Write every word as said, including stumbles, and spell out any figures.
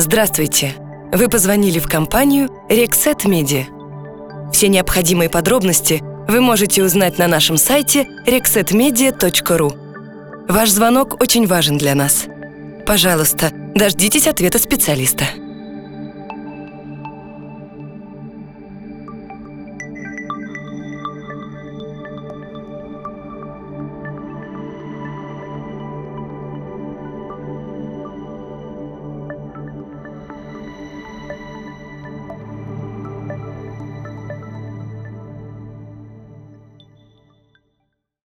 Здравствуйте! Вы позвонили в компанию Rexet Media. Все необходимые подробности вы можете узнать на нашем сайте рексет медиа точка ру. Ваш звонок очень важен для нас. Пожалуйста, дождитесь ответа специалиста.